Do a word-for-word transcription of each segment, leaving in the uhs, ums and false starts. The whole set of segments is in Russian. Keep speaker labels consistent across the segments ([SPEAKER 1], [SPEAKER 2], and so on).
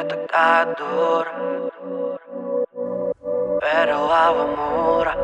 [SPEAKER 1] Ты такая дура, верила в Амура.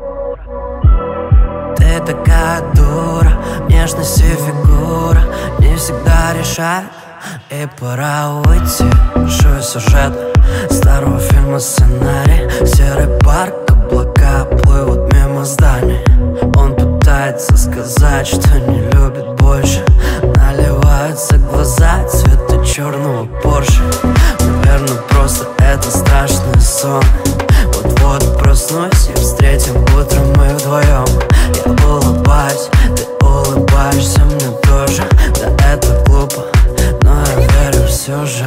[SPEAKER 1] Ты такая дура, внешность и фигура не всегда решает, и пора уйти. Большой сюжет старого фильма, сценарий. Серый парк, облака плывут мимо зданий. Он пытается сказать, что не любит больше. Наливаются глаза цвета черного Порше. Наверное, просто это страшный сон. Вот-вот проснусь и встретим утром мы вдвоем. Я улыбаюсь, ты улыбаешься мне тоже. Да, это глупо, но я верю все же.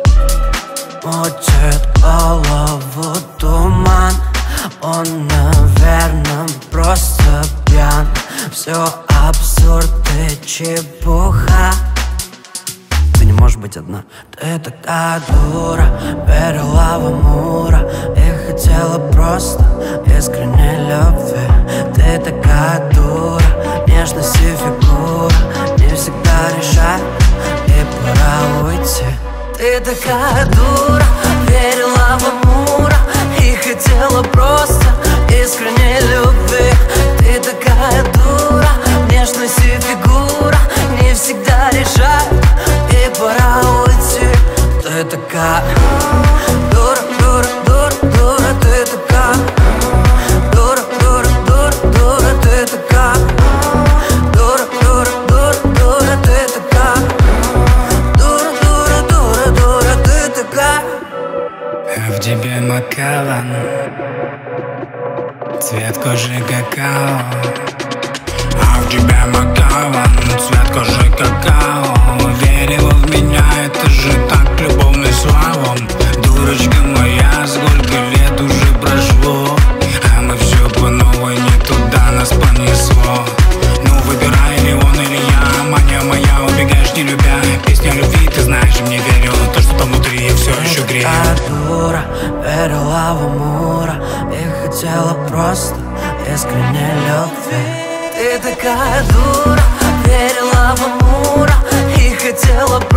[SPEAKER 1] Мутит голову туман. Он, наверное, просто пьян. Все абсурд и чепуха. Ты не можешь быть одна. Ты такая дура, верила в Амура и хотела просто искренней любви. Ты такая дура, нежность и фигура не всегда решает, и пора уйти. Ты такая дура, верила в Амура и хотела просто искренней любви. Ты такая дура, внешность и фигура не всегда решает, и пора уйти. Ты такая дура, дура, дура, дура. Ты такая дура, дура, дура, дура. Ты такая дура, дура, дура, дура. Ты такая дура, дура, дура, дура. Ты такая.
[SPEAKER 2] В тебе макалан, цвет кожи какао. А в тебя макалан, цвет кожи какао. Верила в меня, это же так любовным словом. Дурочка моя, сколько лет уже прошло, а мы все по новой, не туда нас понесло. Ну выбирай, или он, или я. Мания моя, убегаешь не любя. Песня любви, ты знаешь, мне верю. То, что там внутри, я все еще грею.
[SPEAKER 1] Ты дура, верила в Амура и хотела просто искренней любви. Ты такая дура, верила в Амура и хотела